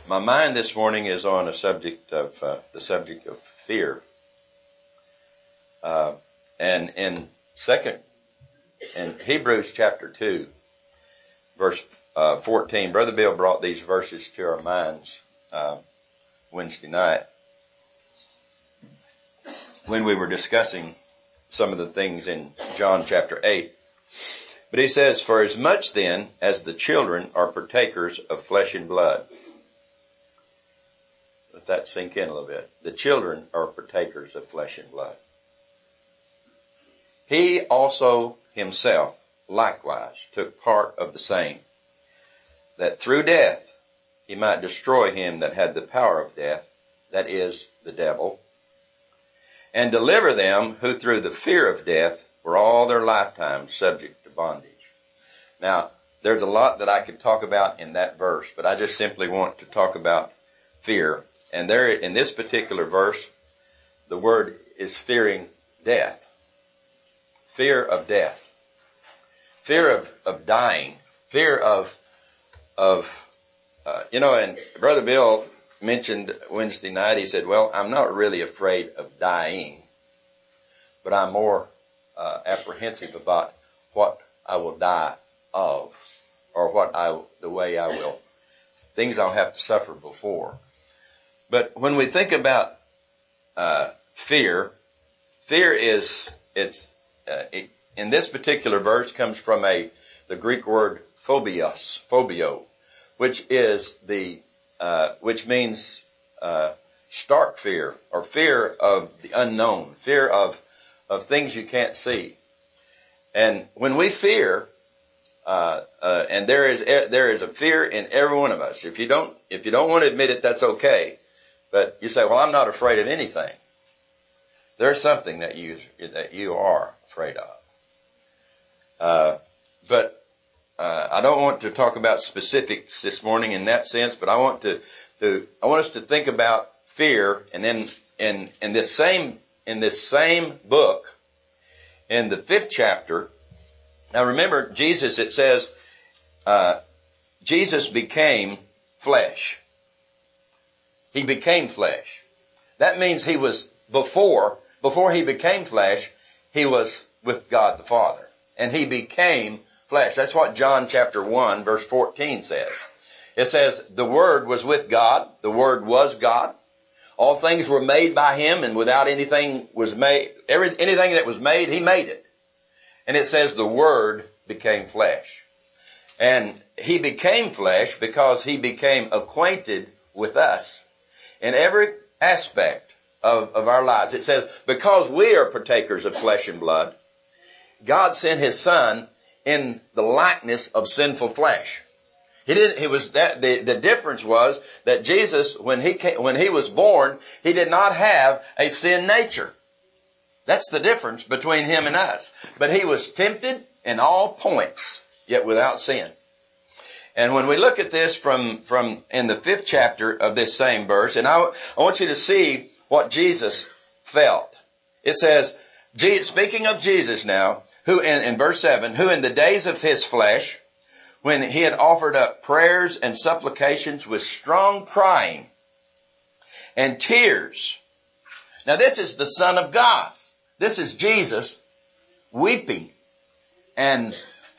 My mind this morning is on the subject of fear, and in Hebrews chapter 2, verse 14, Brother Bill brought these verses to our minds Wednesday night when we were discussing some of the things in John chapter 8. But he says, "For as much then as the children are partakers of flesh and blood," let that sink in a little bit. The children are partakers of flesh and blood. "He also himself likewise took part of the same, that through death he might destroy him that had the power of death, that is, the devil, and deliver them who through the fear of death were all their lifetime subject to bondage." Now, there's a lot that I could talk about in that verse, but I just simply want to talk about fear. And there, in this particular verse, the word is fearing death. Fear of death. Fear of dying. Fear of and Brother Bill mentioned Wednesday night, he said, well, I'm not really afraid of dying, but I'm more apprehensive about what I will die of, or things I'll have to suffer before. But when we think about fear is, in this particular verse comes from the Greek word phobio, which means stark fear, or fear of the unknown, fear of things you can't see. And when we fear, and there is a fear in every one of us. If you don't want to admit it, that's okay. But you say, well, I'm not afraid of anything. There's something that you are afraid of. But I don't want to talk about specifics this morning in that sense, but I want us to think about fear, and then in this same book, in the 5th chapter. Now remember, Jesus, it says, Jesus became flesh. He became flesh. That means he was before he became flesh, he was with God the Father. And he became flesh. That's what John chapter 1 verse 14 says. It says, the Word was with God. The Word was God. All things were made by him, and without anything was made. Anything that was made, he made it. And it says the Word became flesh. And he became flesh because he became acquainted with us in every aspect of our lives. It says, because we are partakers of flesh and blood, God sent his Son in the likeness of sinful flesh. The difference was that Jesus, when he was born, he did not have a sin nature. That's the difference between him and us. But he was tempted in all points, yet without sin. And when we look at this from in the 5th chapter of this same verse, and I want you to see what Jesus felt. It says, speaking of Jesus now, who in verse 7, who in the days of his flesh, when he had offered up prayers and supplications with strong crying and tears. Now this is the Son of God. This is Jesus weeping and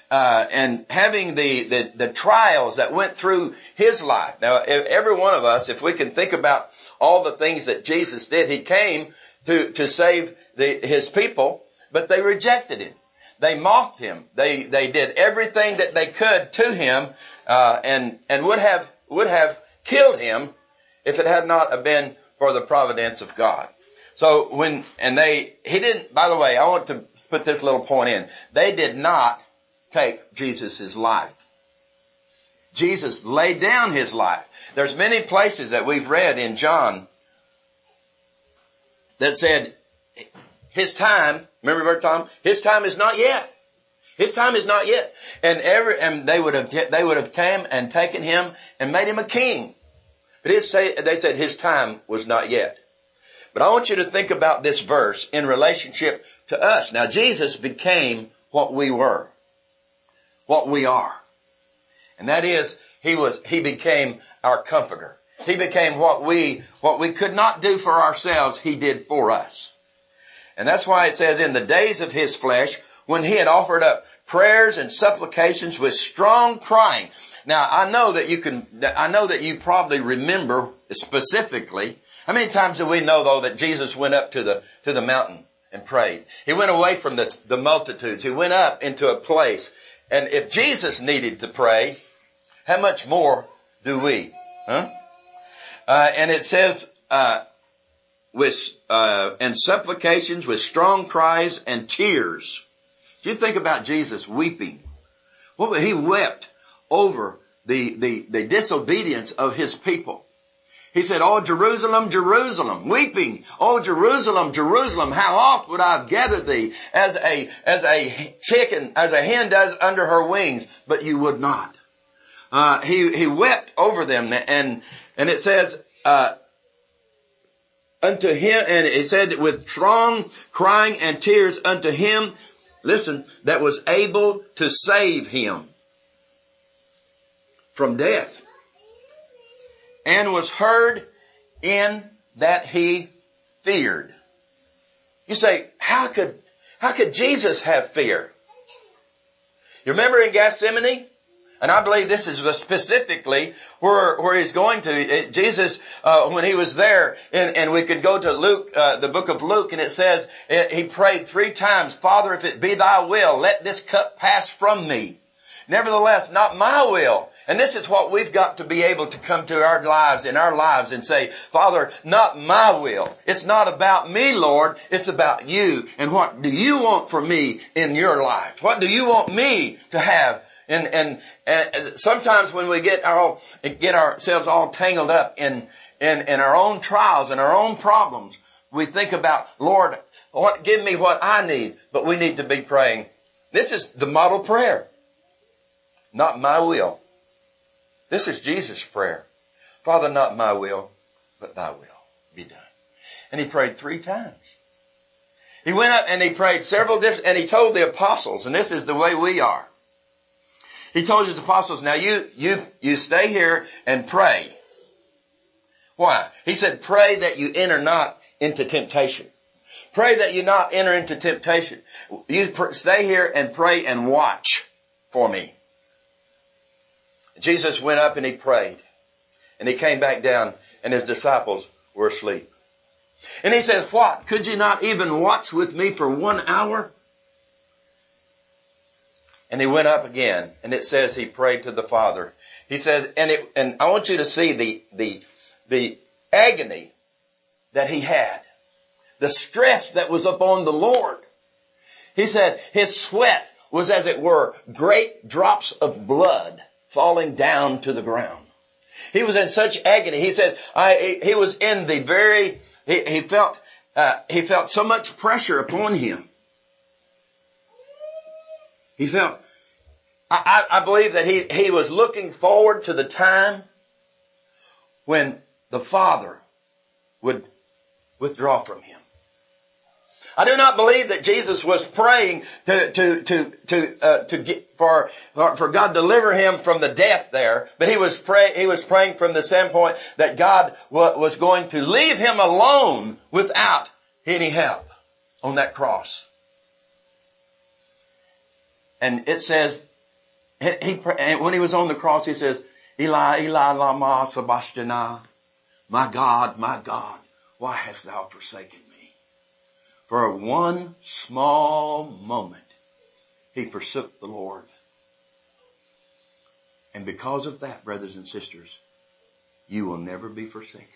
having the trials that went through his life. Now, every one of us, if we can think about all the things that Jesus did, he came to save his people, but they rejected him. They mocked him. They did everything that they could to him, and would have killed him if it had not been for the providence of God. So he didn't, by the way, I want to put this little point in. They did not take Jesus' life. Jesus laid down his life. There's many places that we've read in John that said, his time, remember Tom? His time is not yet. His time is not yet. And they would have come and taken him and made him a king. But they said his time was not yet. But I want you to think about this verse in relationship to us. Now, Jesus became what we were, what we are. And that is, he became our comforter. He became what we could not do for ourselves, he did for us. And that's why it says, in the days of his flesh, when he had offered up prayers and supplications with strong crying. Now, I know that you probably remember specifically. How many times do we know, though, that Jesus went up to the mountain and prayed? He went away from the multitudes. He went up into a place. And if Jesus needed to pray, how much more do we? Huh? And it says, and supplications with strong cries and tears. Do you think about Jesus weeping? Well, he wept over the disobedience of his people. He said, "Oh, Jerusalem, Jerusalem, weeping. Oh, Jerusalem, Jerusalem, how oft would I have gathered thee as a hen does under her wings, but you would not." He wept over them, and it says, unto him, and it said, with strong crying and tears unto him, listen, that was able to save him from death, and was heard in that he feared. You say, how could Jesus have fear? You remember in Gethsemane? And I believe this is specifically where he's going to. Jesus, when he was there, and we could go to Luke, the book of Luke, and it says, he prayed 3 times, "Father, if it be thy will, let this cup pass from me. Nevertheless, not my will." And this is what we've got to be able to come to our lives, and say, "Father, not my will. It's not about me, Lord. It's about you. And what do you want for me in your life? What do you want me to have?" And sometimes when we get ourselves all tangled up in our own trials and our own problems, we think about, "Lord, give me what I need." But we need to be praying. This is the model prayer. Not my will. This is Jesus' prayer. "Father, not my will, but thy will be done." And he prayed 3 times. He went up and he prayed several different, and he told the apostles, and this is the way we are. He told his apostles, "Now you stay here and pray." Why? He said, "Pray that you enter not into temptation." Pray that you not enter into temptation. You stay here and pray and watch for me. Jesus went up and he prayed. And he came back down and his disciples were asleep. And he says, "What? Could you not even watch with me for 1 hour?" And he went up again, and it says he prayed to the Father. He says, and I want you to see the agony that he had, the stress that was upon the Lord. He said his sweat was, as it were, great drops of blood falling down to the ground. He was in such agony. He said he was in the very. He felt so much pressure upon him. He felt, I believe that he was looking forward to the time when the Father would withdraw from him. I do not believe that Jesus was praying to get for God to deliver him from the death there, but he was praying from the standpoint that God was going to leave him alone without any help on that cross. And it says, when he was on the cross, he says, "Eli, Eli, lama sabachthani, my God, why hast thou forsaken me?" For one small moment, he forsook the Lord. And because of that, brothers and sisters, you will never be forsaken.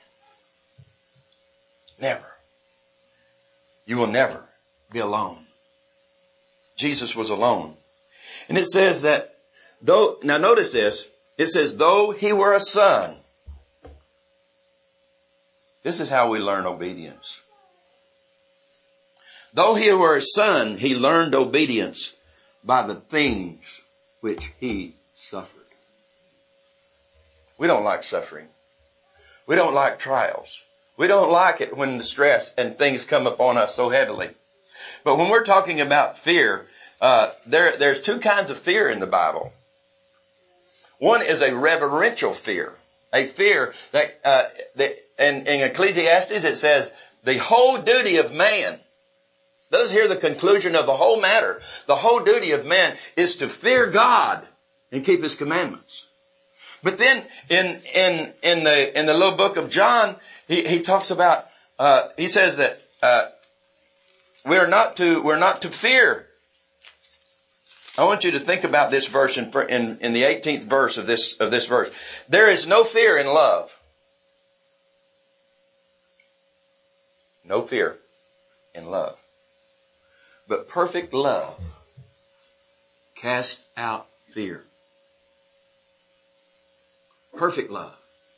Never. You will never be alone. Jesus was alone. And it says that now notice this, it says, though he were a son. This is how we learn obedience. Though he were a son, he learned obedience by the things which he suffered. We don't like suffering. We don't like trials. We don't like it when the stress and things come upon us so heavily. But when we're talking about fear, there's 2 kinds of fear in the Bible. One is a reverential fear. A fear in Ecclesiastes it says, the whole duty of man. Let us hear the conclusion of the whole matter. The whole duty of man is to fear God and keep His commandments. But then in the little book of John, he talks about, he says that, we're not to fear. I want you to think about this verse in the 18th verse of this verse. There is no fear in love. No fear in love. But perfect love casts out fear. Perfect love.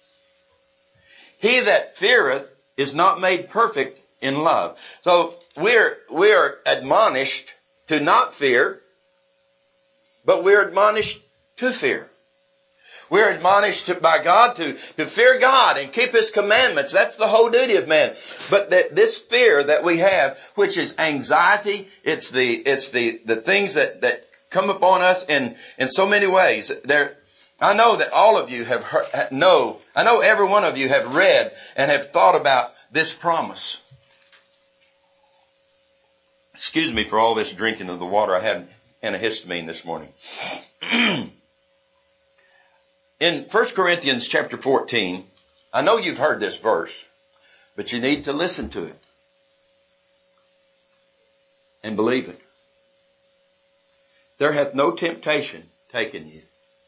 He that feareth is not made perfect in love. So we are admonished to not fear, but we're admonished to fear. We're admonished by God to fear God and keep His commandments. That's the whole duty of man. But this fear that we have, which is anxiety, it's the things that come upon us in so many ways. I know that all of you I know every one of you have read and have thought about this promise. Excuse me for all this drinking of the water. I had antihistamine this morning. In 1 Corinthians chapter 14, I know you've heard this verse, but you need to listen to it and believe it. There hath no temptation taken you.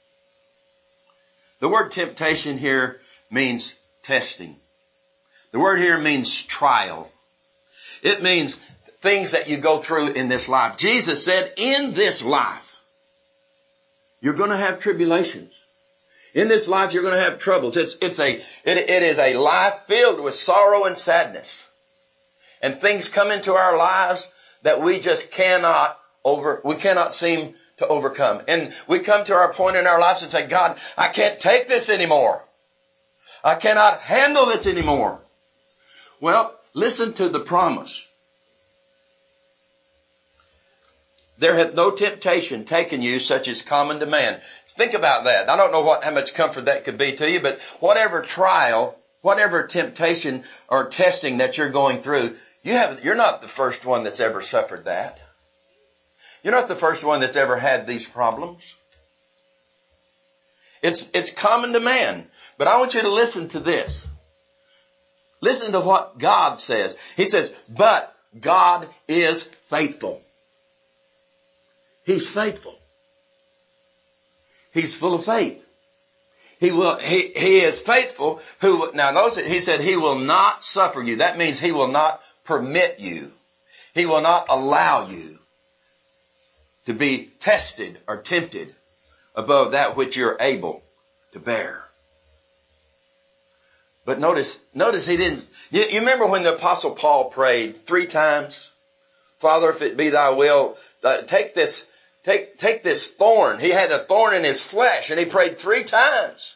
The word temptation here means testing. The word here means trial. It means things that you go through in this life. Jesus said, in this life, you're going to have tribulations. In this life, you're going to have troubles. It is a life filled with sorrow and sadness. And things come into our lives that we just cannot seem to overcome. And we come to our point in our lives and say, God, I can't take this anymore. I cannot handle this anymore. Well, listen to the promise. There hath no temptation taken you such as common to man. Think about that. I don't know how much comfort that could be to you, but whatever trial, whatever temptation or testing that you're going through, you're not the first one that's ever suffered that. You're not the first one that's ever had these problems. It's common to man. But I want you to listen to this. Listen to what God says. He says, but God is faithful. He's faithful. He's full of faith. He is faithful now notice it, he said he will not suffer you. That means he will not permit you. He will not allow you to be tested or tempted above that which you're able to bear. But notice he didn't. You remember when the Apostle Paul prayed 3 times? Father, if it be thy will, take this thorn. He had a thorn in his flesh and he prayed 3 times.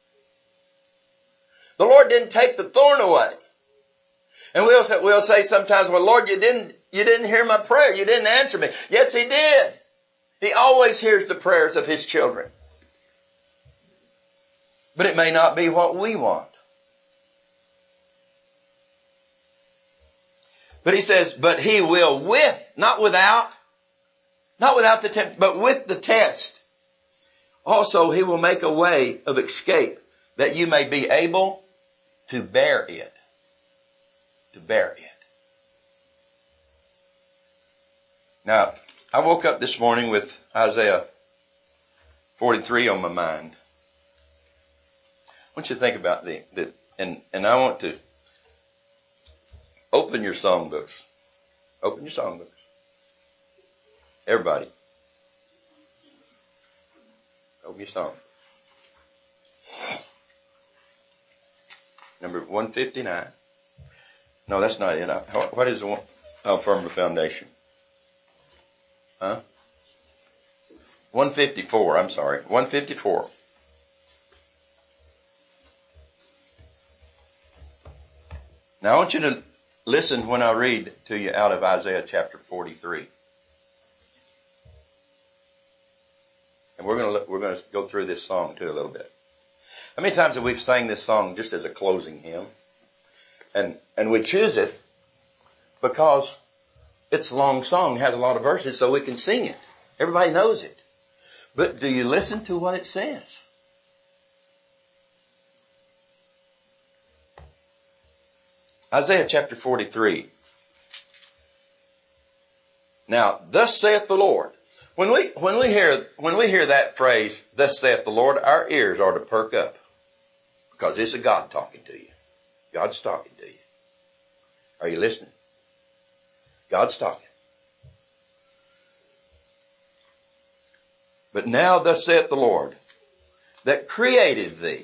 The Lord didn't take the thorn away. And we'll say sometimes, well, Lord, you didn't hear my prayer. You didn't answer me. Yes, He did. He always hears the prayers of His children. But it may not be what we want. But He says, but He will not without the test, but with the test. Also, He will make a way of escape that you may be able to bear it. To bear it. Now, I woke up this morning with Isaiah 43 on my mind. I want you to think about that, and I want to open your songbooks. Open your songbooks. Everybody. Open your song. Number 159. No, that's not it. What is the one? Oh, firmer foundation. Huh? 154. I'm sorry. 154. Now I want you to listen when I read to you out of Isaiah chapter 43. And we're going to go through this song too a little bit. How many times have we sang this song just as a closing hymn? And we choose it because it's a long song, has a lot of verses, so we can sing it. Everybody knows it. But do you listen to what it says? Isaiah chapter 43. Now, thus saith the Lord. When we hear that phrase, thus saith the Lord, our ears are to perk up. Because it's a God talking to you. God's talking to you. Are you listening? God's talking. But now thus saith the Lord, that created thee.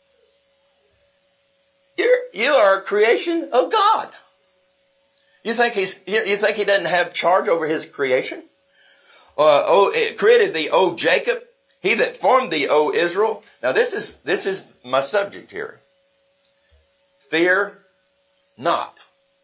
You are a creation of God. You think he doesn't have charge over his creation? It created thee, O Jacob, he that formed thee, O Israel. Now this is my subject here. Fear not.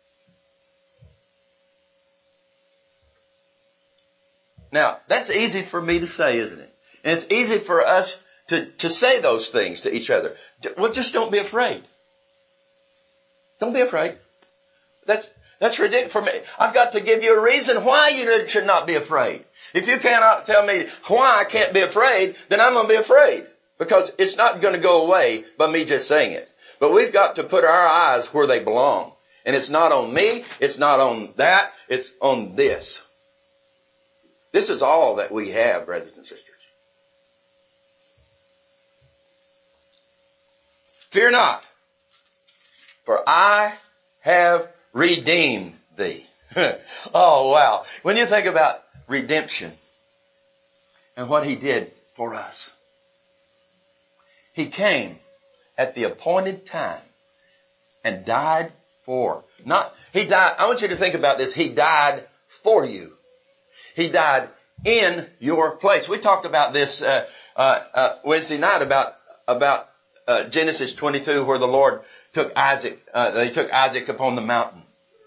Now, that's easy for me to say, isn't it? And it's easy for us to say those things to each other. Well, just don't be afraid. Don't be afraid. That's ridiculous for me. I've got to give you a reason why you should not be afraid. If you cannot tell me why I can't be afraid, then I'm going to be afraid. Because it's not going to go away by me just saying it. But we've got to put our eyes where they belong. And it's not on me. It's not on that. It's on this. This is all that we have, brothers and sisters. Fear not, for I have redeemed thee. Oh, wow. When you think about redemption and what he did for us, he came at the appointed time and died for. He died. I want you to think about this. He died for you. He died in your place. We talked about this Wednesday night about Genesis 22, where the Lord took Isaac. They took Isaac upon the mountain.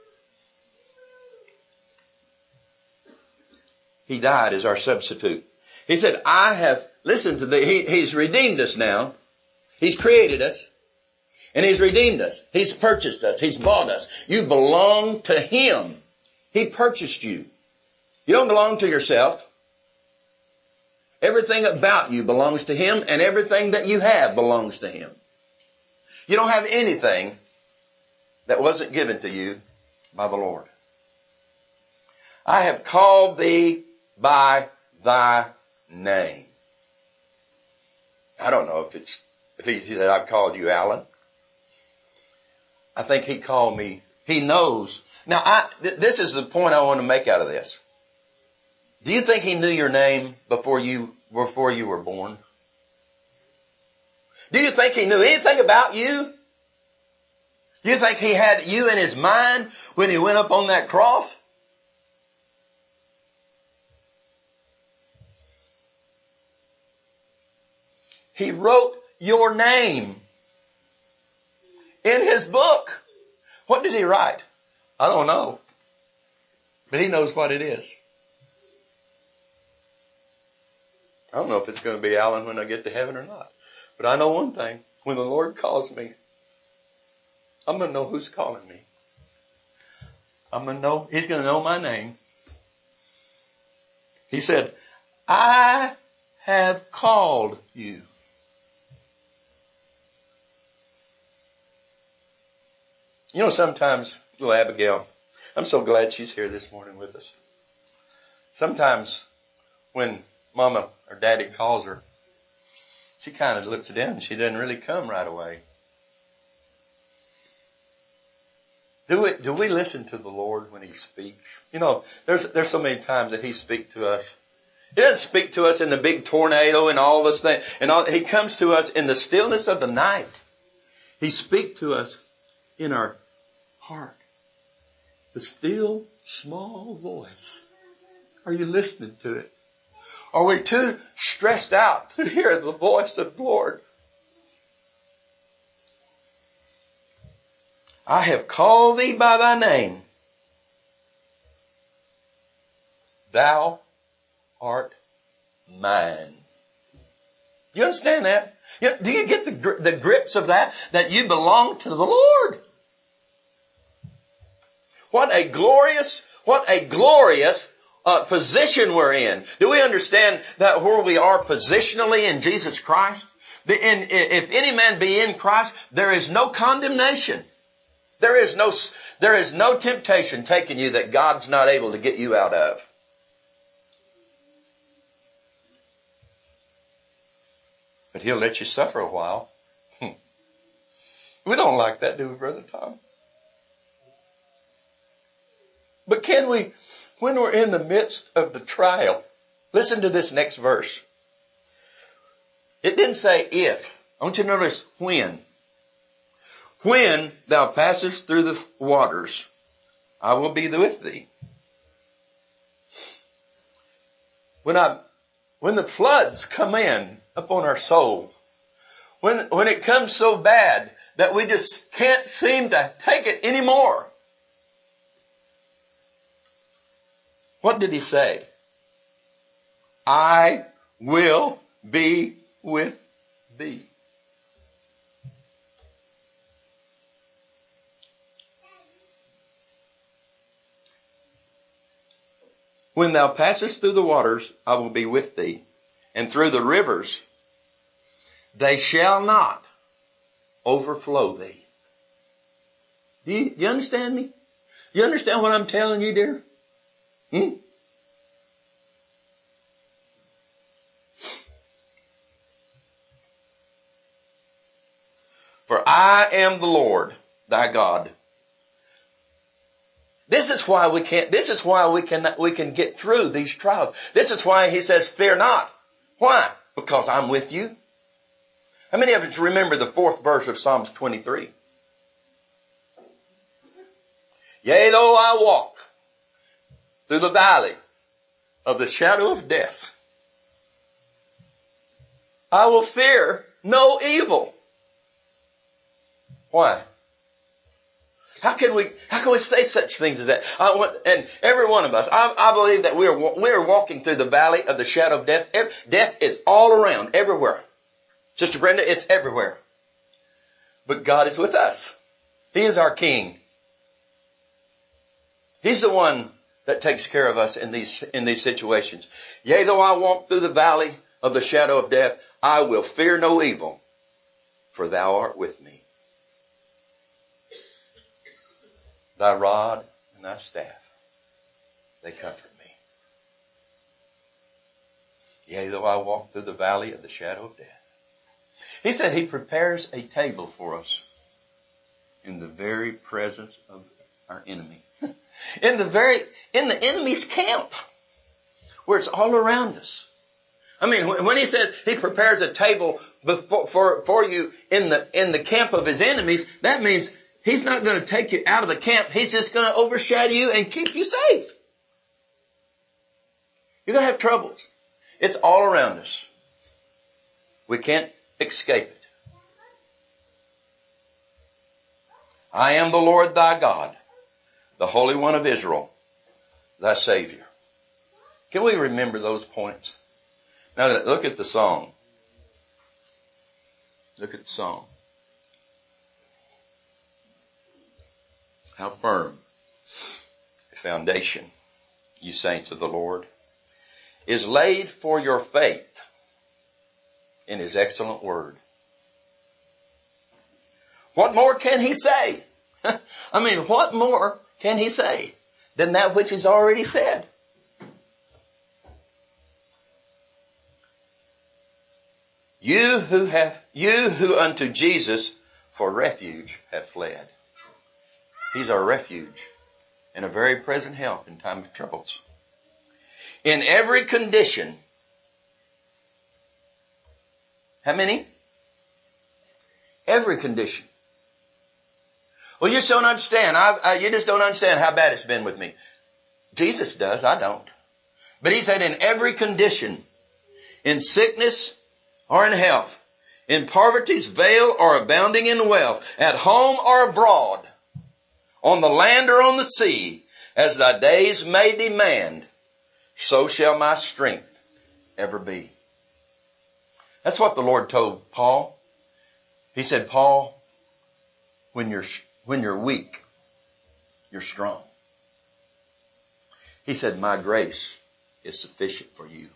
He died as our substitute. He said, I have listened to he's redeemed us now. He's created us. And he's redeemed us. He's purchased us. He's bought us. You belong to him. He purchased you. You don't belong to yourself. Everything about you belongs to him, and everything that you have belongs to him. You don't have anything that wasn't given to you by the Lord. I have called thee by thy name. I don't know if he said, I've called you Alan. I think he called me. He knows. Now, this is the point I want to make out of this. Do you think he knew your name before you were born? Do you think he knew anything about you? Do you think he had you in his mind when he went up on that cross? He wrote your name in his book. What did he write? I don't know. But he knows what it is. I don't know if it's going to be Alan when I get to heaven or not. But I know one thing. When the Lord calls me, I'm going to know who's calling me. I'm going to know. He's going to know my name. He said, I have called you. You know, sometimes, little Abigail, I'm so glad she's here this morning with us. Sometimes when Mama or Daddy calls her, she kind of looks down and she doesn't really come right away. Do we listen to the Lord when he speaks? You know, there's so many times that he speaks to us. He doesn't speak to us in the big tornado and all this thing. He comes to us in the stillness of the night. He speaks to us in our heart. The still, small voice. Are you listening to it? Are we too stressed out to hear the voice of the Lord? I have called thee by thy name. Thou art mine. You understand that? Do you get the grips of that? That you belong to the Lord. What a glorious position we're in. Do we understand that where we are positionally in Jesus Christ? If any man be in Christ, there is no condemnation. There is no temptation taking you that God's not able to get you out of. But He'll let you suffer a while. We don't like that, do we, Brother Tom? But can we, when we're in the midst of the trial, listen to this next verse. It didn't say if. I want you to notice when. When thou passest through the waters, I will be with thee. When the floods come in upon our soul, when it comes so bad that we just can't seem to take it anymore, what did He say? I will be with thee. When thou passest through the waters, I will be with thee. And through the rivers, they shall not overflow thee. Do you understand me? You understand what I'm telling you, dear? For I am the Lord, thy God. This is why we can get through these trials. This is why He says, fear not. Why? Because I'm with you. How many of us remember the 4th verse of Psalms 23? Yea, though I walk through the valley of the shadow of death, I will fear no evil. Why? How can we say such things as that? And every one of us, I believe that we are walking through the valley of the shadow of death. Death is all around, everywhere. Sister Brenda, it's everywhere. But God is with us. He is our King. He's the one that takes care of us in these situations. Yea, though I walk through the valley of the shadow of death, I will fear no evil, for thou art with me. Thy rod and thy staff, they comfort me. Yea, though I walk through the valley of the shadow of death. He said He prepares a table for us in the very presence of our enemy. In the enemy's camp, where it's all around us. I mean, when He says He prepares a table for you in the camp of His enemies, that means He's not going to take you out of the camp. He's just going to overshadow you and keep you safe. You're going to have troubles. It's all around us. We can't escape it. I am the Lord thy God, the Holy One of Israel, thy Savior. Can we remember those points? Now look at the song. Look at the song. How firm a foundation, you saints of the Lord, is laid for your faith in His excellent word. What more can He say? I mean, what more can He say than that which He's already said? You who unto Jesus for refuge have fled. He's our refuge and a very present help in time of troubles. In every condition. How many? Every condition. Well, you just don't understand. You just don't understand how bad it's been with me. Jesus does. I don't. But He said in every condition, in sickness or in health, in poverty's veil or abounding in wealth, at home or abroad, on the land or on the sea, as thy days may demand, so shall my strength ever be. That's what the Lord told Paul. He said, Paul, when you're weak, you're strong. He said, my grace is sufficient for you.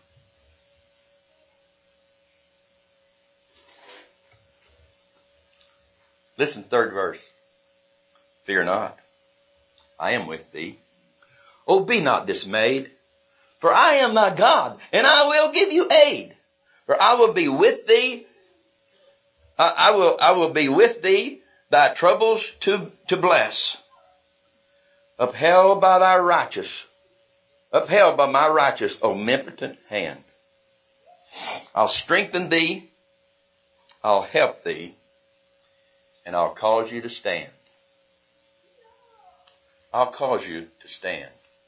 Listen, third verse. Fear not, I am with thee. Oh, be not dismayed, for I am thy God, and I will give you aid. For I will be with thee. I will be with thee, thy troubles to bless. Upheld by my righteous, omnipotent hand. I'll strengthen thee, I'll help thee, and I'll cause you to stand. I'll cause you to stand.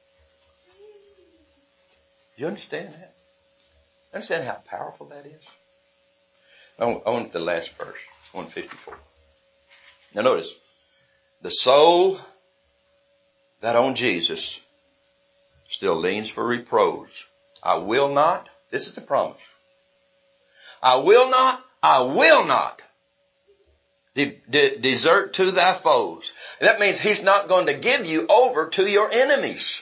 You understand that? Understand how powerful that is? I want the last verse, 154. Now notice, the soul that on Jesus still leans for reproach. I will not, this is the promise. I will not desert to thy foes. That means he's not going to give you over to your enemies.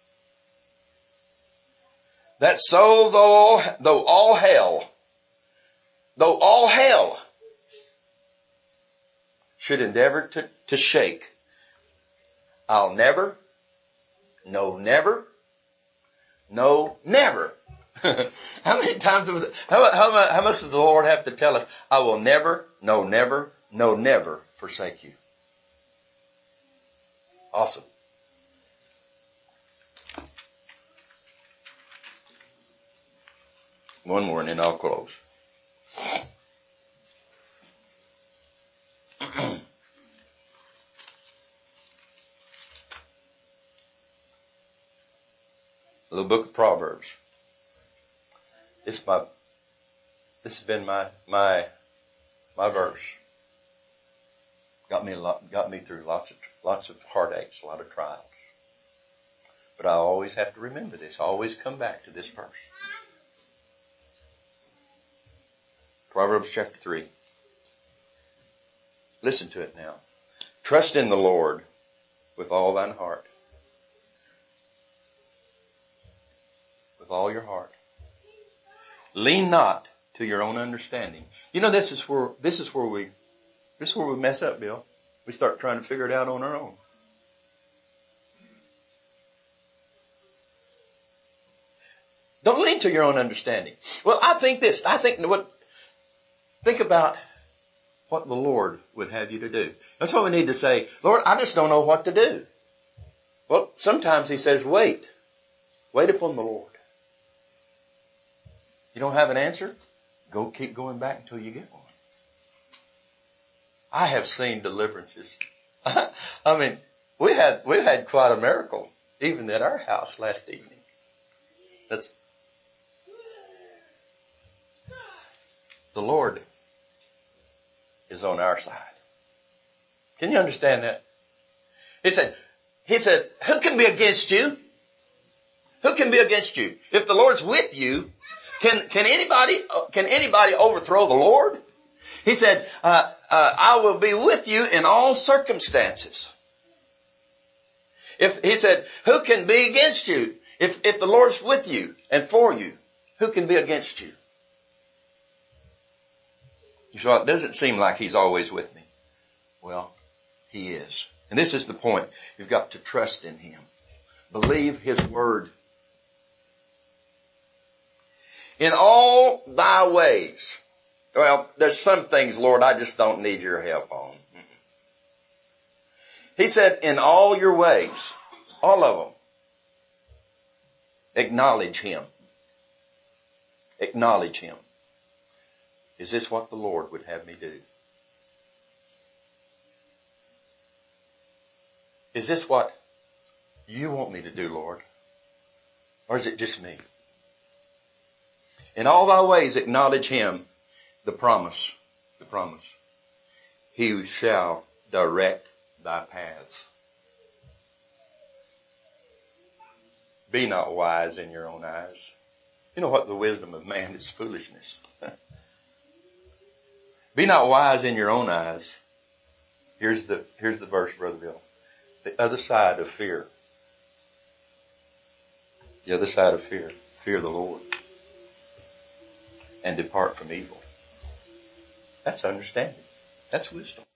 That soul, though all hell should endeavor to shake, I'll never. How many times, how much does the Lord have to tell us? I will never forsake you. Awesome. One more and then I'll close. The little book of Proverbs. This has been my verse. Got me through lots of heartaches, a lot of trials. But I always have to remember this. I always come back to this verse. Proverbs chapter 3. Listen to it now. Trust in the Lord with all thine heart. With all your heart. Lean not to your own understanding. You know, this is where we mess up, Bill. We start trying to figure it out on our own. Don't lean to your own understanding. Well, think about what the Lord would have you to do. That's what we need to say. Lord, I just don't know what to do. Well, sometimes he says, wait. Wait upon the Lord. You don't have an answer? Keep going back until you get one. I have seen deliverances. I mean, we've had quite a miracle, even at our house last evening. The Lord is on our side. Can you understand that? He said, who can be against you? Who can be against you? If the Lord's with you, can anybody overthrow the Lord? He said, I will be with you in all circumstances. He said, who can be against you? If the Lord's with you and for you, who can be against you? You say, well, it doesn't seem like he's always with me. Well, he is. And this is the point. You've got to trust in him. Believe his word. In all thy ways. Well, there's some things, Lord, I just don't need your help on. He said, in all your ways, all of them, acknowledge him. Acknowledge him. Is this what the Lord would have me do? Is this what you want me to do, Lord? Or is it just me? In all thy ways acknowledge him. The promise. He shall direct thy paths. Be not wise in your own eyes. You know what? The wisdom of man is foolishness. Be not wise in your own eyes. Here's the verse, Brother Bill. The other side of fear. The other side of fear. Fear the Lord. And depart from evil. That's understanding. That's wisdom.